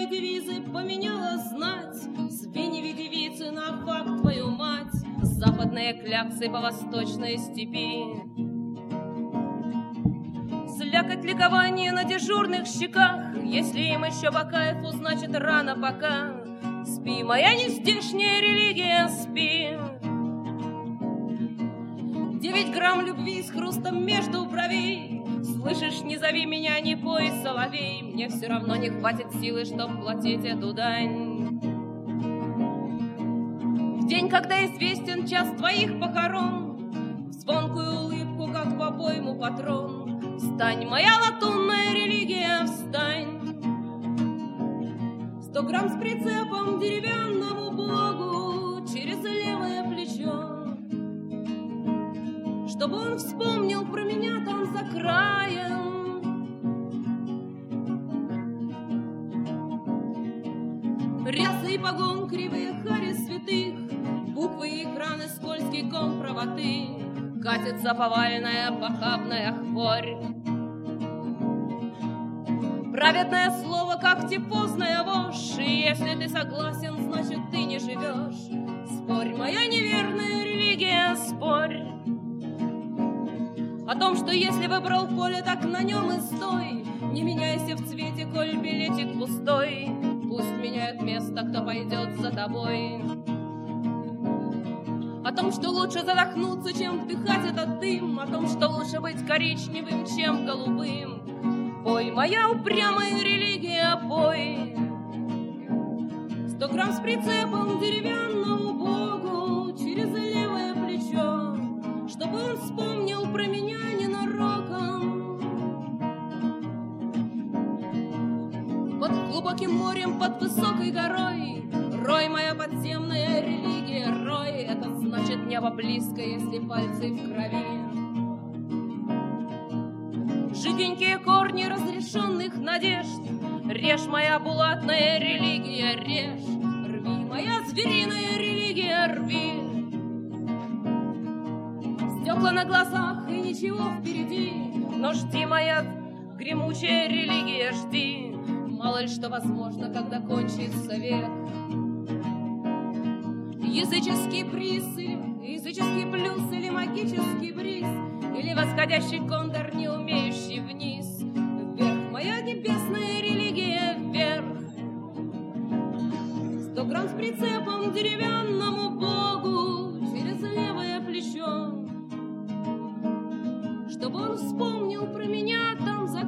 девизы поменяла знать. Звеньеве девицы на факт твою мать. Западные кляксы по восточной степи. Слякоть ликования на дежурных щеках. Если им еще по кайфу, значит рано пока. Спи, моя нездешняя религия, спи. 9 грамм любви с хрустом между бровей. Слышишь, не зови меня, не пой, соловей. Мне все равно не хватит силы, чтоб платить эту дань. В день, когда известен час твоих похорон, в звонкую улыбку, как по пойму патрон, встань, моя латунная религия, встань. 100 грамм с прицепом деревянному богу через левое плечо, чтобы он вспомнил про меня там за краем. Рясы и погон, кривые хари святых, буквы и экраны, скользкий ком правоты, катится повальная похабная хворь. Праведное слово, как типозная вошь, и если ты согласен, значит ты не живешь. Спорь, моя неверная религия, спорь. О том, что если выбрал поле, так на нем и стой. Не меняйся в цвете, коль билетик пустой. Пусть меняет место, кто пойдет за тобой. О том, что лучше задохнуться, чем вдыхать этот дым. О том, что лучше быть коричневым, чем голубым. Пой, моя упрямая религия, пой. 100 грамм с прицепом деревянному богу через левое плечо, чтобы он вспомнил про меня ненароком. Под глубоким морем, под высокой горой, рой, моя подземная религия, рой. Это значит небо близко, если пальцы в крови. Жиденькие корни разрешенных надежд, режь, моя булатная религия, режь. Рви, моя звериная религия, рви. Стекла на глазах и ничего впереди, но жди, моя гремучая религия, жди. Мало ли что возможно, когда кончится век. Языческий приз или языческий плюс, или магический бриз, или восходящий кондор, не умеющий вниз. Вверх, моя небесная религия, вверх. 100 грамм с прицепом деревянному богу через левое плечо, чтобы он вспомнил про меня там за